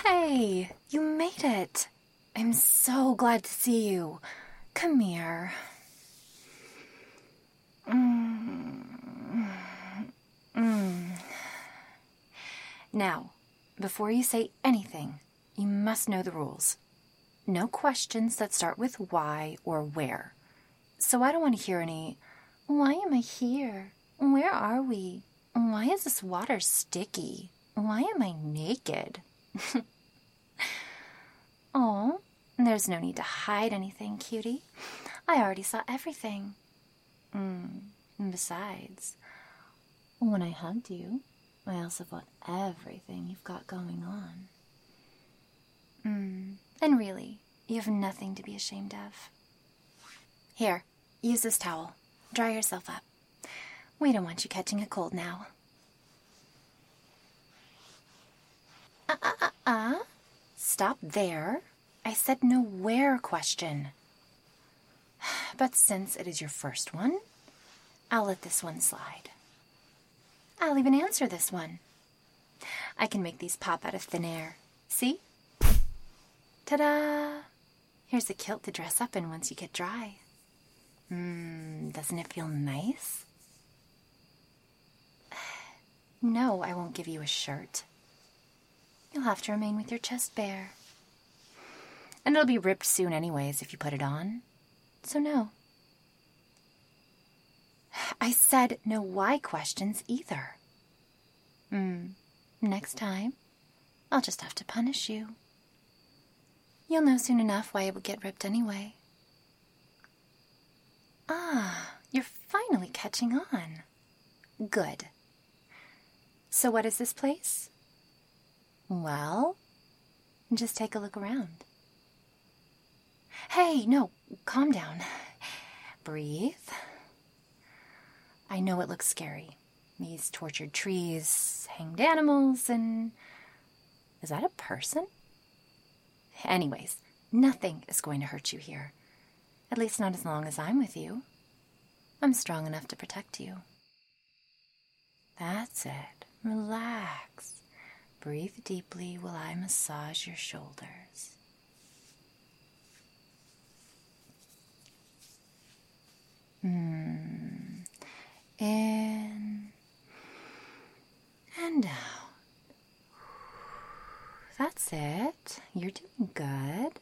Hey, you made it. I'm so glad to see you. Come here. Now, before you say anything, you must know the rules. No questions that start with why or where. So I don't want to hear any, why am I here? Where are we? Why is this water sticky? Why am I naked? Oh, there's no need to hide anything, cutie. I already saw everything. And besides, when I hugged you, I also bought everything you've got going on. And really, you have nothing to be ashamed of. Here, use this towel. Dry yourself up. We don't want you catching a cold now. Stop there. I said no where question. But since it is your first one, I'll let this one slide. I'll even answer this one. I can make these pop out of thin air. See? Ta-da! Here's the kilt to dress up in once you get dry. Doesn't it feel nice? No, I won't give you a shirt. You'll have to remain with your chest bare. And it'll be ripped soon anyways if you put it on. So no. I said no why questions either. Next time, I'll just have to punish you. You'll know soon enough why it would get ripped anyway. You're finally catching on. Good. So what is this place? Well, just take a look around. Hey, no, calm down. Breathe. I know it looks scary. These tortured trees, hanged animals, and... Is that a person? Anyways, nothing is going to hurt you here. At least not as long as I'm with you. I'm strong enough to protect you. That's it. Relax. Breathe deeply while I massage your shoulders. In and out. That's it. You're doing good.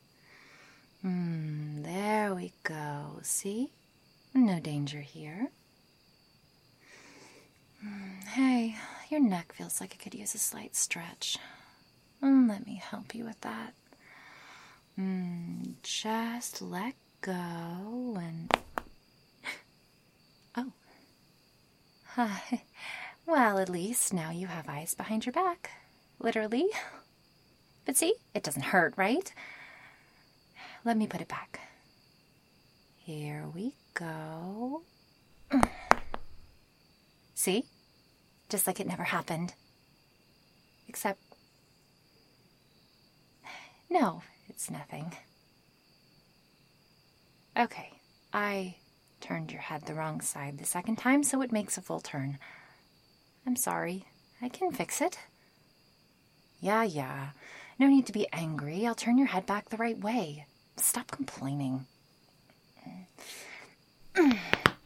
There we go. See? No danger here. Hey, your neck feels like it could use a slight stretch. Let me help you with that. Just let go and... Oh. Well, at least now you have ice behind your back. Literally. But see, it doesn't hurt, right? Let me put it back. Here we go. See? Just like it never happened. Except... No, it's nothing. Okay, I turned your head the wrong side the second time, so it makes a full turn. I'm sorry. I can fix it. Yeah. No need to be angry. I'll turn your head back the right way. Stop complaining. There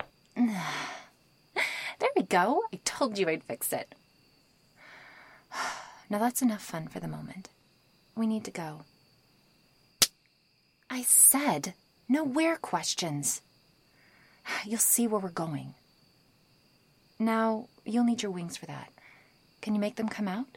we go. I told you I'd fix it. Now that's enough fun for the moment. We need to go. I said no where questions. You'll see where we're going. Now, you'll need your wings for that. Can you make them come out?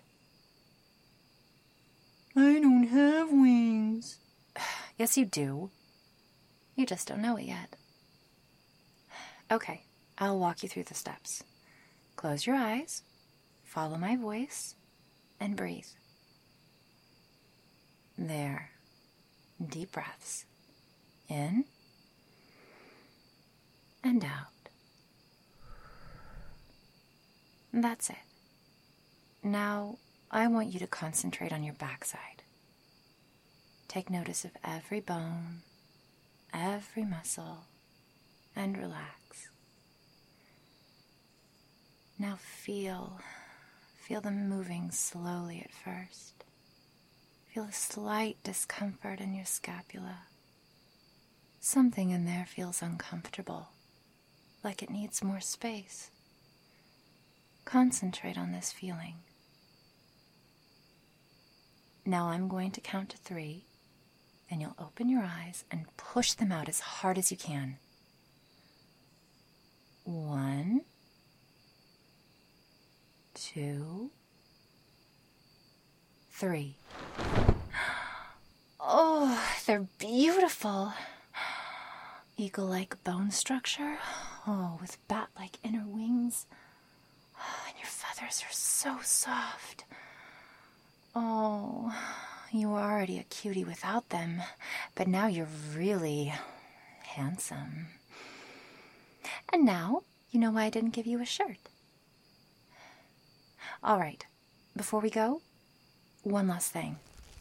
I don't have wings. Yes, you do. You just don't know it yet. Okay, I'll walk you through the steps. Close your eyes, follow my voice, and breathe. There. Deep breaths. In and out. That's it. Now, I want you to concentrate on your backside. Take notice of every bone, every muscle, and relax. Now feel them moving slowly at first, Feel a slight discomfort in your scapula. Something in there feels uncomfortable, like it needs more space. Concentrate on this feeling. Now I'm going to count to 3, then you'll open your eyes and push them out as hard as you can. 1, 2, 3. Oh, they're beautiful. Eagle-like bone structure. Oh, with bat-like inner wings. And your feathers are so soft. Oh, you were already a cutie without them, but now you're really handsome. And now, you know why I didn't give you a shirt. All right, before we go, one last thing.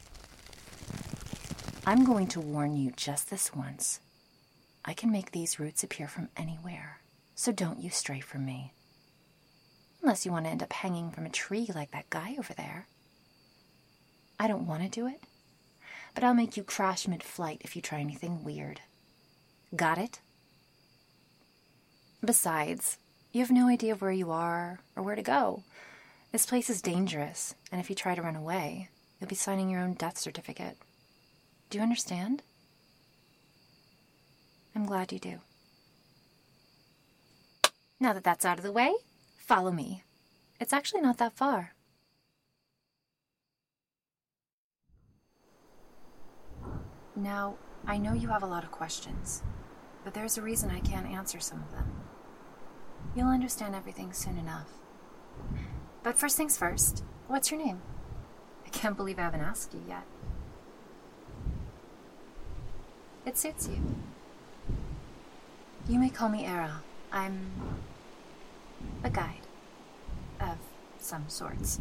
I'm going to warn you just this once. I can make these roots appear from anywhere, so don't you stray from me. Unless you want to end up hanging from a tree like that guy over there. I don't want to do it, but I'll make you crash mid-flight if you try anything weird. Got it? Besides, you have no idea where you are or where to go. This place is dangerous, and if you try to run away, you'll be signing your own death certificate. Do you understand? I'm glad you do. Now that that's out of the way, follow me. It's actually not that far. Now, I know you have a lot of questions, but there's a reason I can't answer some of them. You'll understand everything soon enough. But first things first, what's your name? I can't believe I haven't asked you yet. It suits you. You may call me Era. I'm a guide of some sorts.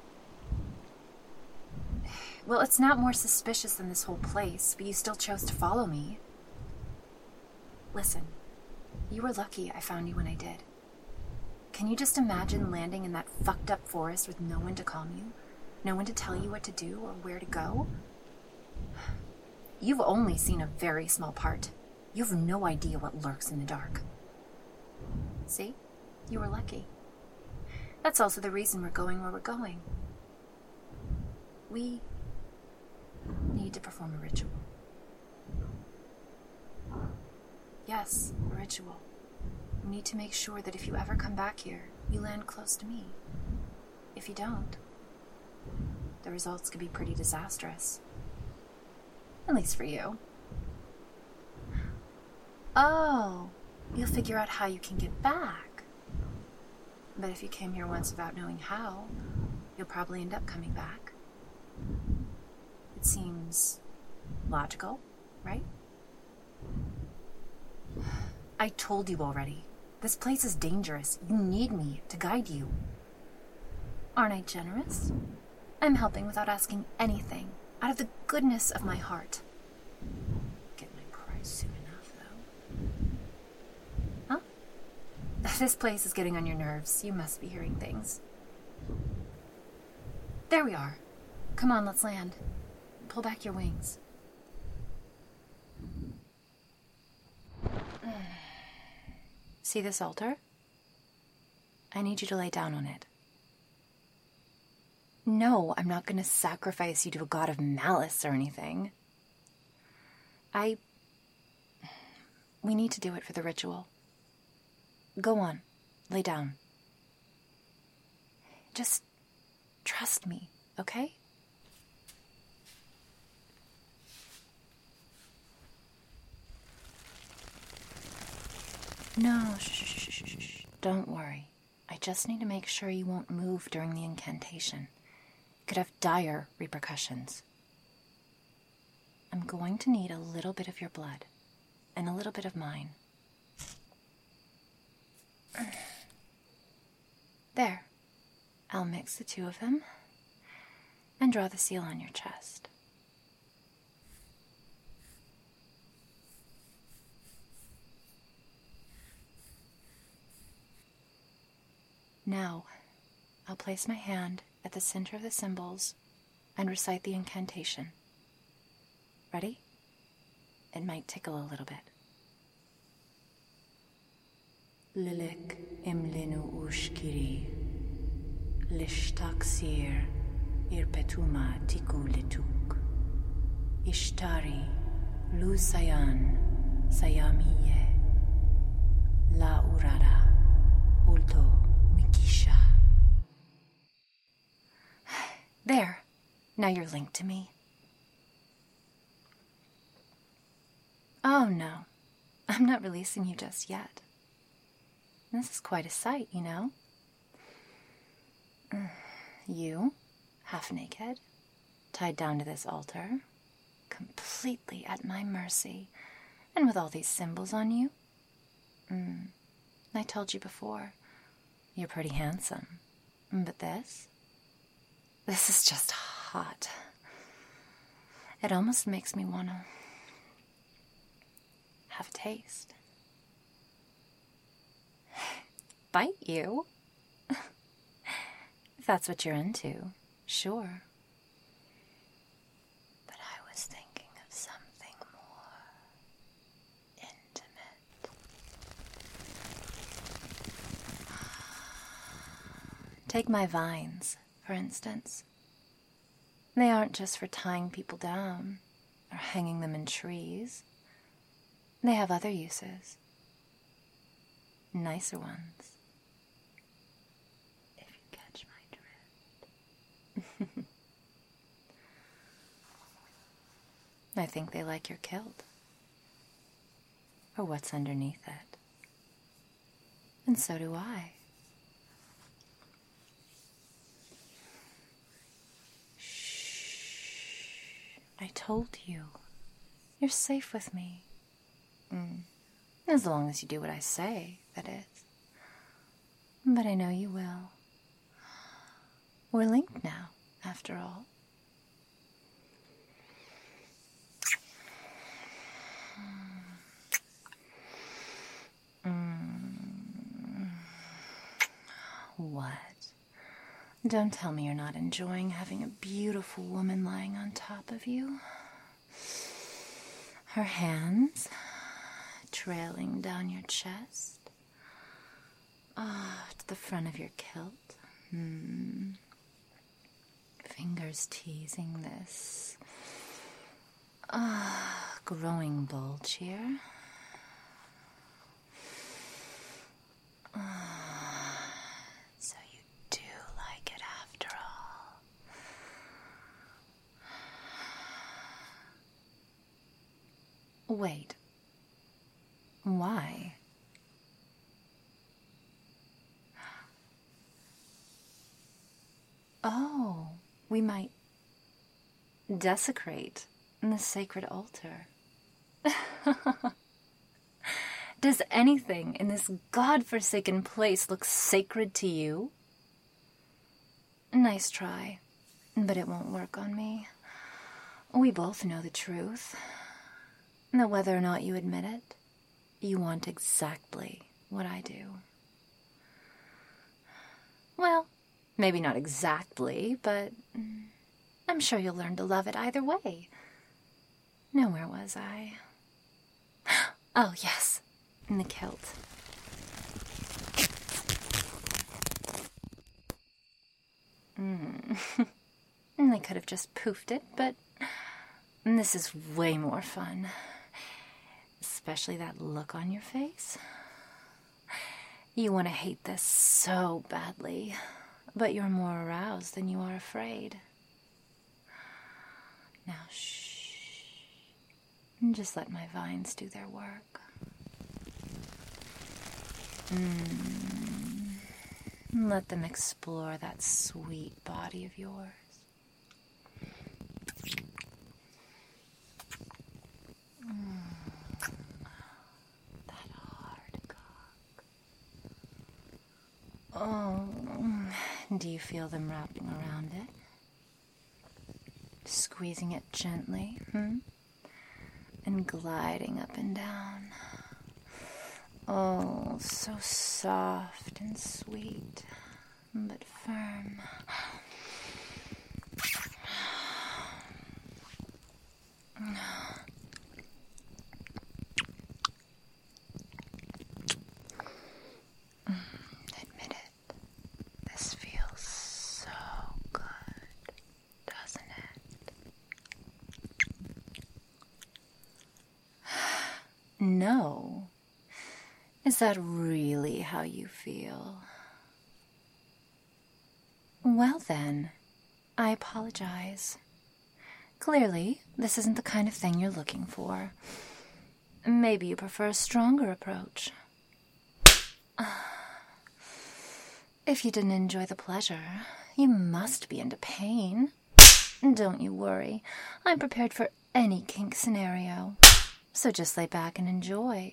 Well, it's not more suspicious than this whole place, but you still chose to follow me. Listen, you were lucky I found you when I did. Can you just imagine landing in that fucked up forest with no one to calm you? No one to tell you what to do or where to go? You've only seen a very small part. You have no idea what lurks in the dark. See? You were lucky. That's also the reason we're going where we're going. We need to perform a ritual. Yes, a ritual. We need to make sure that if you ever come back here, you land close to me. If you don't, the results could be pretty disastrous. At least for you. Oh, you'll figure out how you can get back. But if you came here once without knowing how, you'll probably end up coming back. It seems logical, right? I told you already. This place is dangerous. You need me to guide you. Aren't I generous? I'm helping without asking anything, out of the goodness of my heart. Get my prize soon enough, though. Huh? This place is getting on your nerves. You must be hearing things. There we are. Come on, let's land. Pull back your wings. See this altar? I need you to lay down on it. No, I'm not going to sacrifice you to a god of malice or anything. We need to do it for the ritual. Go on, lay down. Just trust me, okay? No, shh. Don't worry. I just need to make sure you won't move during the incantation. It could have dire repercussions. I'm going to need a little bit of your blood and a little bit of mine. There. I'll mix the two of them and draw the seal on your chest. Now, I'll place my hand at the center of the symbols and recite the incantation. Ready? It might tickle a little bit. Lilik imlinu ushkiri, lishtaksir irpetuma tiku lituk, ishtari lusayan sayamiye, la urara ulto mikisha. There. Now you're linked to me. Oh no, I'm not releasing you just yet. This is quite a sight, you know? You, half naked, tied down to this altar, completely at my mercy, and with all these symbols on you. I told you before, you're pretty handsome. But this is just hot. It almost makes me want to have a taste. Bite you? If that's what you're into, sure. But I was thinking of something more intimate. Take my vines, for instance. They aren't just for tying people down or hanging them in trees. They have other uses. Nicer ones. If you catch my drift. I think they like your kilt. Or what's underneath it. And so do I. I told you. You're safe with me. As long as you do what I say, that is. But I know you will. We're linked now, after all. What? Don't tell me you're not enjoying having a beautiful woman lying on top of you. Her hands trailing down your chest. To the front of your kilt. Fingers teasing this growing bulge here. So you do like it after all. Wait. Why? Oh, we might desecrate the sacred altar. Does anything in this godforsaken place look sacred to you? Nice try, but it won't work on me. We both know the truth. That whether or not you admit it, you want exactly what I do. Well, maybe not exactly, but I'm sure you'll learn to love it either way. Now, where was I? Oh, yes, in the kilt. I could have just poofed it, but this is way more fun. Especially that look on your face. You want to hate this so badly, but you're more aroused than you are afraid. Now, shh. Just let my vines do their work. Let them explore that sweet body of yours. That hard cock. Oh, do you feel them wrapping around it? Squeezing it gently, and gliding up and down. Oh, so soft and sweet, but firm. Admit it. This feels so good, doesn't it? No. Is that really how you feel? Well then, I apologize. Clearly, this isn't the kind of thing you're looking for. Maybe you prefer a stronger approach. If you didn't enjoy the pleasure, you must be into pain. Don't you worry, I'm prepared for any kink scenario. So just lay back and enjoy.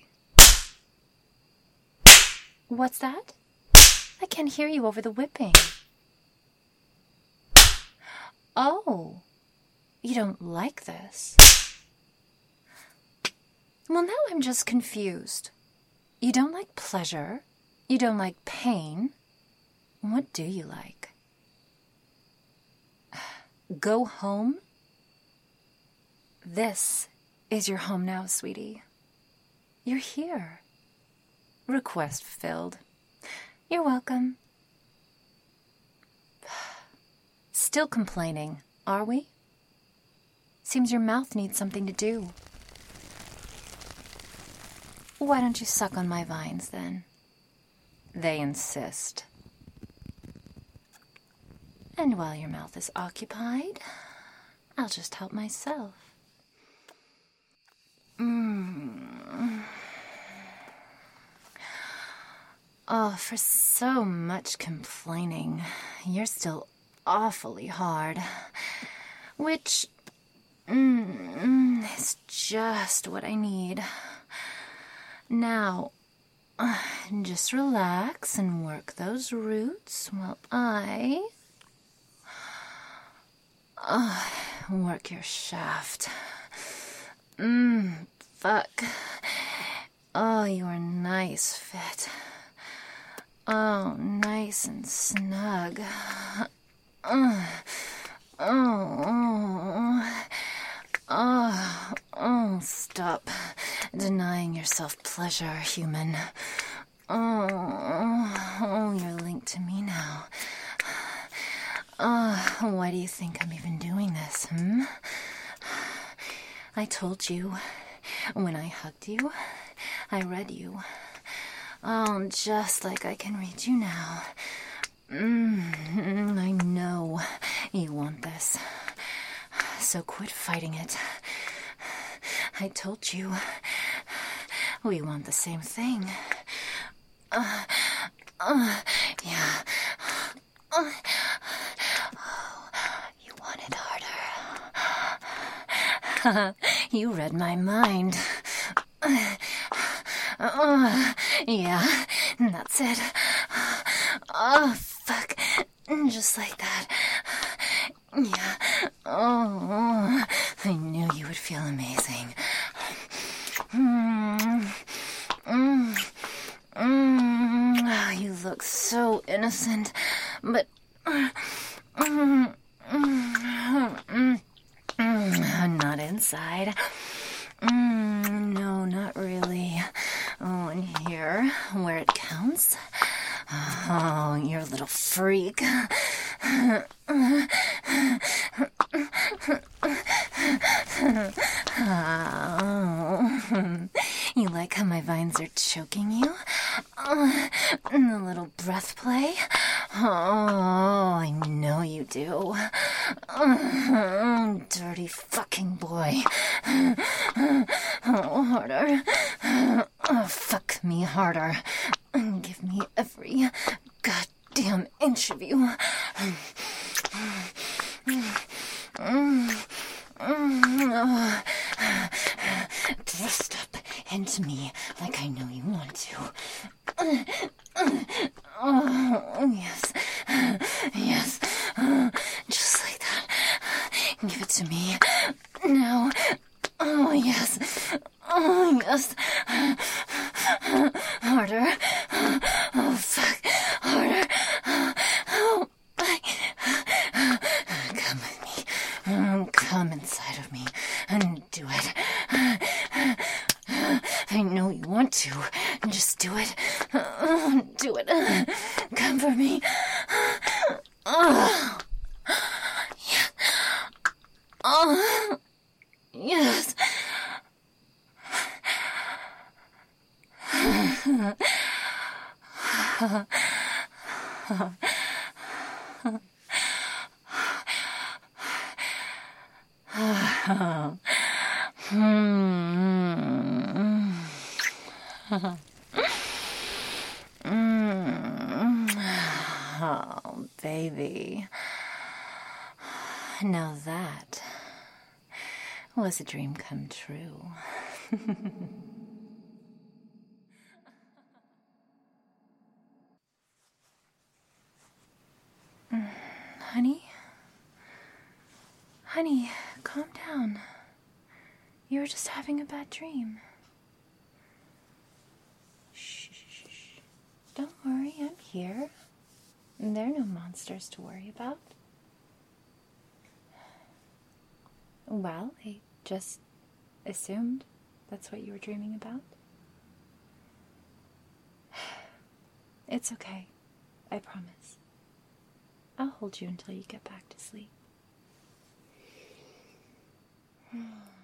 What's that? I can't hear you over the whipping. Oh, you don't like this? Well, now I'm just confused. You don't like pleasure? You don't like pain? What do you like? Go home? This is your home now, sweetie. You're here. Request fulfilled. You're welcome. Still complaining, are we? Seems your mouth needs something to do. Why don't you suck on my vines, then? They insist. And while your mouth is occupied, I'll just help myself. Oh, for so much complaining, you're still awfully hard. Which is just what I need. Now, just relax and work those roots while I work your shaft. Fuck. Oh, you're nice fit. Oh, nice and snug. Stop denying yourself pleasure, human. You're linked to me now. Why do you think I'm even doing this, I told you when I hugged you, I read you. Oh, just like I can read you now. I know you want this. So quit fighting it. I told you we want the same thing. Yeah. You want it harder. You read my mind. Yeah, that's it. Oh, fuck. Just like that. Yeah. Oh, I knew you would feel amazing. You look so innocent, but not inside. No, not really. Oh, and here, where it counts. Oh, you're a little freak. You like how my vines are choking you? And the little breath play? Oh, I know you do. Dirty fucking boy. Harder. Fuck me harder. Give me every goddamn inch of you. Thrust up into me like I know you want to. Oh, yes. Yes. Just like that. Give it to me. Now. Oh, yes. Oh, yes. Harder. Oh, fuck. Harder. Oh, to. Just do it. Do it. Comfort me. Yes. Oh, baby. Now that was a dream come true. Honey? Honey, calm down. You were just having a bad dream. Shh, shh, shh. Don't worry, I'm here. There are no monsters to worry about. Well, I just assumed that's what you were dreaming about. It's okay. I promise. I'll hold you until you get back to sleep.